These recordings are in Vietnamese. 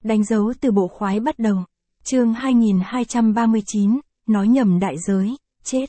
Đánh dấu từ bộ khoái bắt đầu. Chương 2239, nói nhầm đại giới, chết.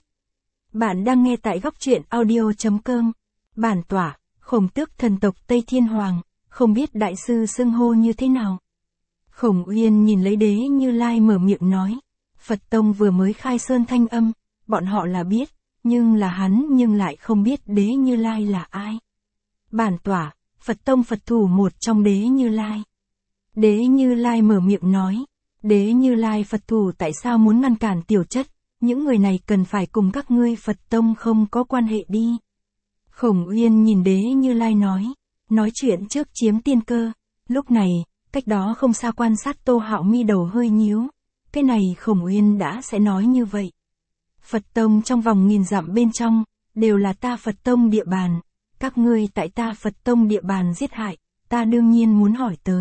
Bạn đang nghe tại góc truyện audio.com. Bản tỏa, Khổng Tước thần tộc Tây Thiên Hoàng, không biết đại sư xưng hô như thế nào. Khổng Uyên nhìn lấy Đế Như Lai mở miệng nói. Phật Tông vừa mới khai sơn thanh âm, bọn họ là biết, nhưng là hắn nhưng lại không biết Đế Như Lai là ai. Bản tỏa, Phật Tông Phật thủ một trong Đế Như Lai. Đế Như Lai mở miệng nói. Đế Như Lai Phật thủ tại sao muốn ngăn cản tiểu chất, những người này cần phải cùng các ngươi Phật Tông không có quan hệ đi. Khổng Uyên nhìn Đế Như Lai nói chuyện trước chiếm tiên cơ, lúc này, cách đó không xa quan sát Tô Hạo mi đầu hơi nhíu, cái này Khổng Uyên đã sẽ nói như vậy. Phật Tông trong vòng 1000 dặm bên trong, đều là ta Phật Tông địa bàn, các ngươi tại ta Phật Tông địa bàn giết hại, ta đương nhiên muốn hỏi tới.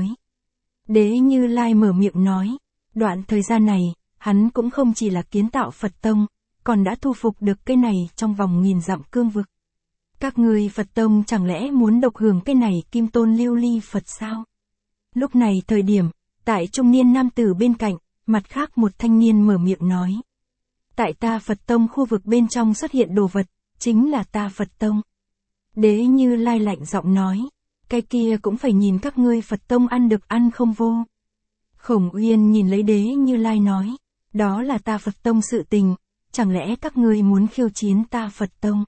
Đế Như Lai mở miệng nói, đoạn thời gian này, hắn cũng không chỉ là kiến tạo Phật Tông, còn đã thu phục được cái này trong vòng 1000 dặm cương vực. Các ngươi Phật Tông chẳng lẽ muốn độc hưởng cái này Kim Tôn Lưu Ly Phật sao? Lúc này thời điểm, tại trung niên nam tử bên cạnh, mặt khác một thanh niên mở miệng nói. Tại ta Phật Tông khu vực bên trong xuất hiện đồ vật, chính là ta Phật Tông. Đế Như Lai lạnh giọng nói, cái kia cũng phải nhìn các ngươi Phật Tông ăn được ăn không vô. Khổng Uyên nhìn lấy Đế Như Lai nói, đó là ta Phật Tông sự tình, chẳng lẽ các ngươi muốn khiêu chiến ta Phật Tông?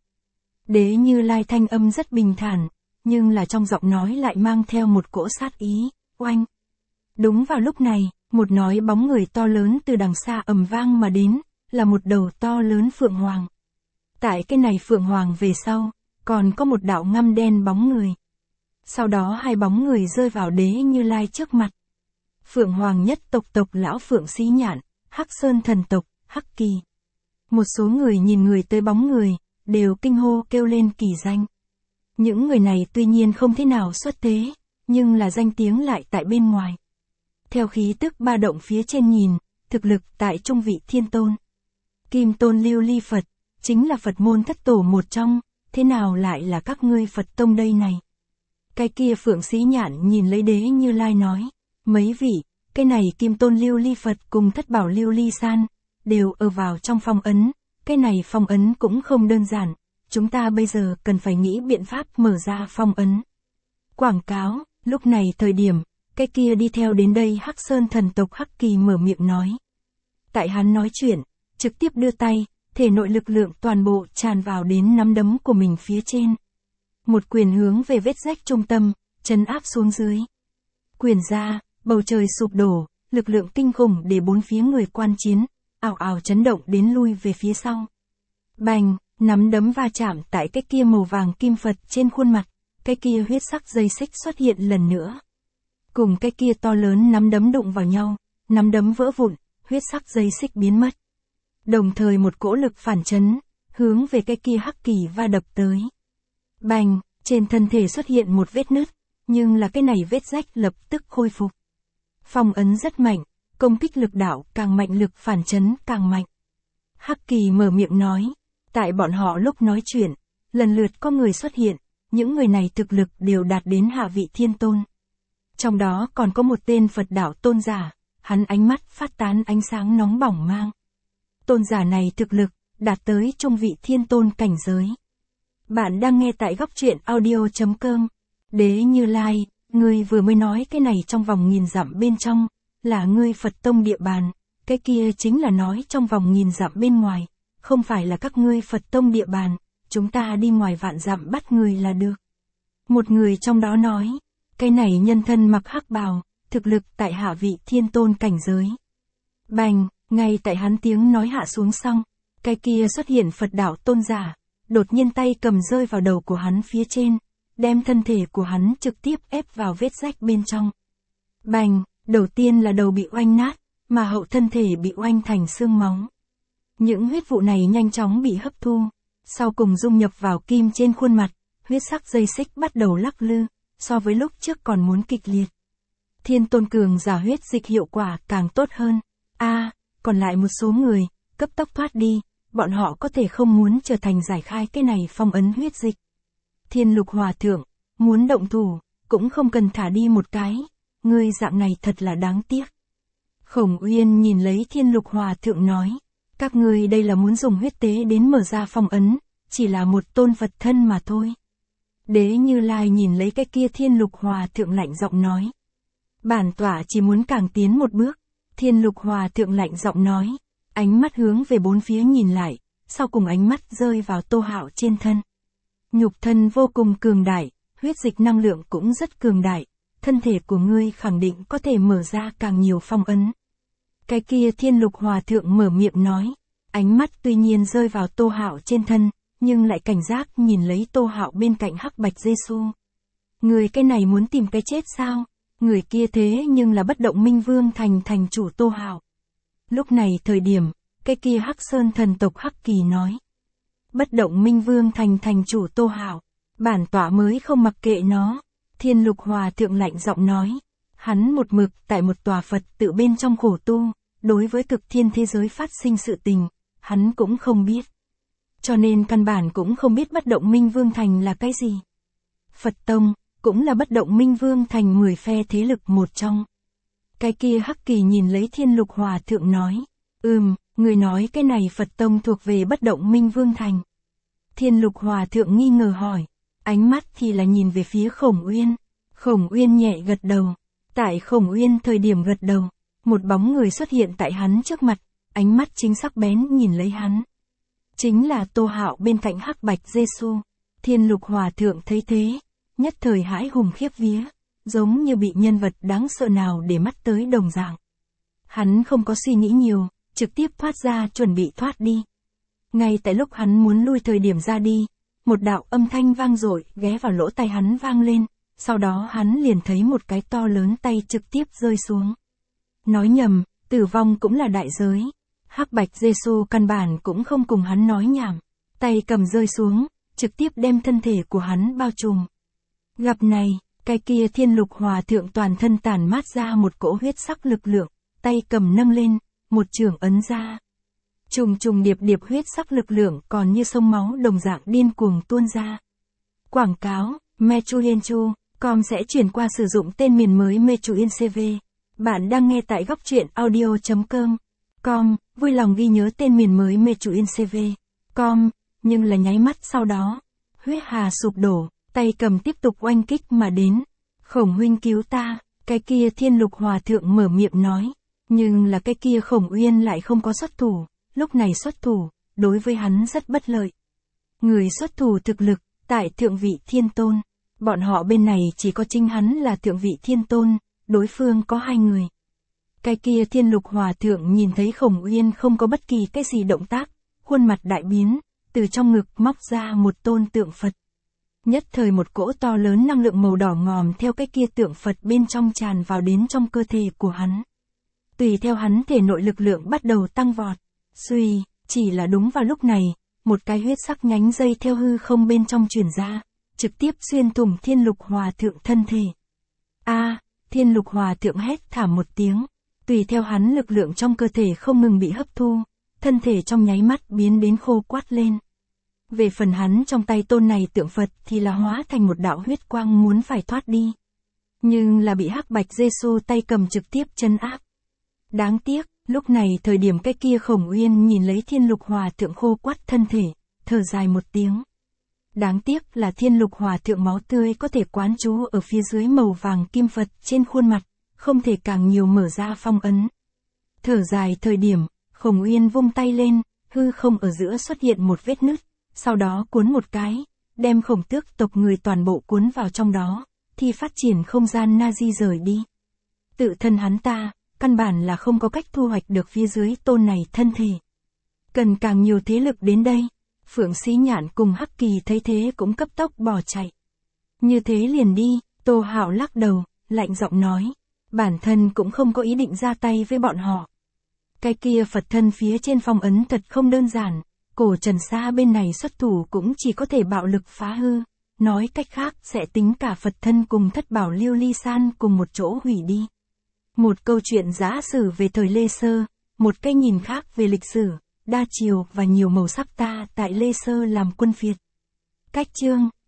Đế Như Lai thanh âm rất bình thản, nhưng là trong giọng nói lại mang theo một cỗ sát ý, oanh. Đúng vào lúc này, một nói bóng người to lớn từ đằng xa ầm vang mà đến, là một đầu to lớn phượng hoàng. Tại cái này phượng hoàng về sau, còn có một đạo ngăm đen bóng người. Sau đó hai bóng người rơi vào Đế Như Lai trước mặt. Phượng hoàng nhất tộc lão Phượng Xí Nhạn, Hắc Sơn thần tộc, Hắc Kỳ. Một số người nhìn người tới bóng người, đều kinh hô kêu lên kỳ danh. Những người này tuy nhiên không thế nào xuất thế, nhưng là danh tiếng lại tại bên ngoài. Theo khí tức ba động phía trên nhìn, thực lực tại trung vị thiên tôn. Kim Tôn Lưu Ly Phật, chính là Phật môn thất tổ một trong, thế nào lại là các ngươi Phật Tông đây này? Cái kia Phượng Xí Nhạn nhìn lấy Đế Như Lai nói, mấy vị, cái này Kim Tôn Lưu Ly Phật cùng Thất Bảo Lưu Ly San, đều ở vào trong phong ấn, cái này phong ấn cũng không đơn giản, chúng ta bây giờ cần phải nghĩ biện pháp mở ra phong ấn. Quảng cáo, lúc này thời điểm, cái kia đi theo đến đây Hắc Sơn thần tộc Hắc Kỳ mở miệng nói. Tại hắn nói chuyện, trực tiếp đưa tay, thể nội lực lượng toàn bộ tràn vào đến nắm đấm của mình phía trên. Một quyền hướng về vết rách trung tâm, trấn áp xuống dưới. Quyền ra, bầu trời sụp đổ, lực lượng kinh khủng để bốn phía người quan chiến, ào ào chấn động đến lui về phía sau. Bành, nắm đấm va chạm tại cái kia màu vàng kim Phật trên khuôn mặt, cái kia huyết sắc dây xích xuất hiện lần nữa. Cùng cái kia to lớn nắm đấm đụng vào nhau, nắm đấm vỡ vụn, huyết sắc dây xích biến mất. Đồng thời một cỗ lực phản chấn, hướng về cái kia Hắc Kỳ va đập tới. Bành, trên thân thể xuất hiện một vết nứt, nhưng là cái này vết rách lập tức khôi phục. Phong ấn rất mạnh, công kích lực đạo càng mạnh, lực phản chấn càng mạnh. Hắc Kỳ mở miệng nói, tại bọn họ lúc nói chuyện, lần lượt có người xuất hiện, những người này thực lực đều đạt đến hạ vị thiên tôn. Trong đó còn có một tên Phật đạo tôn giả, hắn ánh mắt phát tán ánh sáng nóng bỏng mang. Tôn giả này thực lực, đạt tới trung vị thiên tôn cảnh giới. Bạn đang nghe tại góc truyện audio.com. Đế Như Lai, ngươi vừa mới nói cái này trong vòng 1000 dặm bên trong, là ngươi Phật Tông địa bàn, cái kia chính là nói trong vòng 1000 dặm bên ngoài, không phải là các ngươi Phật Tông địa bàn, chúng ta đi ngoài vạn dặm bắt người là được. Một người trong đó nói, cái này nhân thân mặc hắc bào, thực lực tại hạ vị thiên tôn cảnh giới. Bành, ngay tại hắn tiếng nói hạ xuống xong, cái kia xuất hiện Phật đạo tôn giả, đột nhiên tay cầm rơi vào đầu của hắn phía trên, đem thân thể của hắn trực tiếp ép vào vết rách bên trong. Bành, đầu tiên là đầu bị oanh nát, mà hậu thân thể bị oanh thành xương máu. Những huyết vụ này nhanh chóng bị hấp thu, sau cùng dung nhập vào kim trên khuôn mặt, huyết sắc dây xích bắt đầu lắc lư, so với lúc trước còn muốn kịch liệt. Thiên tôn cường giả huyết dịch hiệu quả càng tốt hơn. Còn lại một số người, cấp tốc thoát đi, bọn họ có thể không muốn trở thành giải khai cái này phong ấn huyết dịch. Thiên Lục Hòa Thượng, muốn động thủ, cũng không cần thả đi một cái, ngươi dạng này thật là đáng tiếc. Khổng Uyên nhìn lấy Thiên Lục Hòa Thượng nói, các ngươi đây là muốn dùng huyết tế đến mở ra phong ấn, chỉ là một tôn Phật thân mà thôi. Đế Như Lai nhìn lấy cái kia Thiên Lục Hòa Thượng lạnh giọng nói. Bản tọa chỉ muốn càng tiến một bước. Thiên Lục Hòa Thượng lạnh giọng nói, ánh mắt hướng về bốn phía nhìn lại, sau cùng ánh mắt rơi vào Tô Hạo trên thân. Nhục thân vô cùng cường đại, huyết dịch năng lượng cũng rất cường đại, thân thể của ngươi khẳng định có thể mở ra càng nhiều phong ấn. Cái kia Thiên Lục Hòa Thượng mở miệng nói, ánh mắt tuy nhiên rơi vào Tô Hạo trên thân, nhưng lại cảnh giác nhìn lấy Tô Hạo bên cạnh Hắc Bạch Giê-xu. Người cái này muốn tìm cái chết sao? Người kia thế nhưng là Bất Động Minh Vương thành chủ Tô Hạo. Lúc này thời điểm, cái kia Hắc Sơn thần tộc Hắc Kỳ nói. Bất Động Minh Vương thành chủ Tô Hạo, bản tọa mới không mặc kệ nó. Thiên Lục Hòa Thượng lạnh giọng nói. Hắn một mực tại một tòa Phật tự bên trong khổ tu, đối với cực thiên thế giới phát sinh sự tình, hắn cũng không biết. Cho nên căn bản cũng không biết Bất Động Minh Vương thành là cái gì. Phật Tông, cũng là Bất Động Minh Vương thành 10 phe thế lực một trong. Cái kia Hắc Kỳ nhìn lấy Thiên Lục Hòa Thượng nói. Người nói cái này Phật Tông thuộc về Bất Động Minh Vương thành. Thiên Lục Hòa Thượng nghi ngờ hỏi. Ánh mắt thì là nhìn về phía Khổng Uyên. Khổng Uyên nhẹ gật đầu. Tại Khổng Uyên thời điểm gật đầu, một bóng người xuất hiện tại hắn trước mặt, ánh mắt chính sắc bén nhìn lấy hắn. Chính là Tô Hạo bên cạnh Hắc Bạch Giê-xu. Thiên Lục Hòa Thượng thấy thế, nhất thời hãi hùng khiếp vía, giống như bị nhân vật đáng sợ nào để mắt tới đồng dạng. Hắn không có suy nghĩ nhiều, trực tiếp thoát ra chuẩn bị thoát đi. Ngay tại lúc hắn muốn lui thời điểm ra đi, một đạo âm thanh vang dội ghé vào lỗ tai hắn vang lên, sau đó hắn liền thấy một cái to lớn tay trực tiếp rơi xuống. Nói nhầm, tử vong cũng là đại giới. Hắc Bạch Giê-xu căn bản cũng không cùng hắn nói nhảm, tay cầm rơi xuống, trực tiếp đem thân thể của hắn bao trùm. Gặp này, cái kia Thiên Lục Hòa Thượng toàn thân tản mát ra một cỗ huyết sắc lực lượng, tay cầm nâng lên, một chưởng ấn ra. Trùng điệp huyết sắc lực lượng còn như sông máu đồng dạng điên cuồng tuôn ra. Quảng cáo, Mechuyenchu.com sẽ chuyển qua sử dụng tên miền mới Mechuyencv. Bạn đang nghe tại góc truyện audio.com, vui lòng ghi nhớ tên miền mới Mechuyencv.com, nhưng là nháy mắt sau đó, huyết hà sụp đổ, tay cầm tiếp tục oanh kích mà đến. Khổng huynh cứu ta, cái kia Thiên Lục Hòa Thượng mở miệng nói, nhưng là cái kia Khổng Uyên lại không có xuất thủ, lúc này xuất thủ, đối với hắn rất bất lợi. Người xuất thủ thực lực, tại Thượng Vị Thiên Tôn, bọn họ bên này chỉ có chính hắn là Thượng Vị Thiên Tôn, đối phương có 2 người. Cái kia Thiên Lục Hòa Thượng nhìn thấy Khổng Uyên không có bất kỳ cái gì động tác, khuôn mặt đại biến, từ trong ngực móc ra một tôn tượng Phật. Nhất thời một cỗ to lớn năng lượng màu đỏ ngòm theo cái kia tượng Phật bên trong tràn vào đến trong cơ thể của hắn. Tùy theo hắn thể nội lực lượng bắt đầu tăng vọt. Suy, chỉ là đúng vào lúc này, một cái huyết sắc nhánh dây theo hư không bên trong truyền ra, trực tiếp xuyên thủng Thiên Lục Hòa Thượng thân thể. Thiên Lục Hòa Thượng hét thảm một tiếng, tùy theo hắn lực lượng trong cơ thể không ngừng bị hấp thu, thân thể trong nháy mắt biến đến khô quắt lên. Về phần hắn trong tay tôn này tượng Phật thì là hóa thành một đạo huyết quang muốn phải thoát đi. Nhưng là bị Hắc Bạch Giê-xu tay cầm trực tiếp trấn áp. Đáng tiếc, lúc này thời điểm cái kia Khổng Uyên nhìn lấy Thiên Lục Hòa Thượng khô quắt thân thể, thở dài một tiếng. Đáng tiếc là Thiên Lục Hòa Thượng máu tươi có thể quán trú ở phía dưới màu vàng kim Phật trên khuôn mặt, không thể càng nhiều mở ra phong ấn. Thở dài thời điểm, Khổng Uyên vung tay lên, hư không ở giữa xuất hiện một vết nứt, sau đó cuốn một cái, đem Khổng Tước tộc người toàn bộ cuốn vào trong đó, thì phát triển không gian Nazi rời đi. Tự thân hắn ta, căn bản là không có cách thu hoạch được phía dưới tôn này thân thể. Cần càng nhiều thế lực đến đây. Phượng Sĩ Nhạn cùng Hắc Kỳ thấy thế cũng cấp tốc bỏ chạy. Như thế liền đi, Tô Hạo lắc đầu, lạnh giọng nói. Bản thân cũng không có ý định ra tay với bọn họ. Cái kia Phật thân phía trên phong ấn thật không đơn giản, cổ Trần Sa bên này xuất thủ cũng chỉ có thể bạo lực phá hư. Nói cách khác sẽ tính cả Phật thân cùng Thất Bảo Lưu Ly San cùng một chỗ hủy đi. Một câu chuyện giả sử về thời Lê Sơ, một cái nhìn khác về lịch sử, đa chiều và nhiều màu sắc ta tại Lê Sơ làm quân phiệt. Cách chương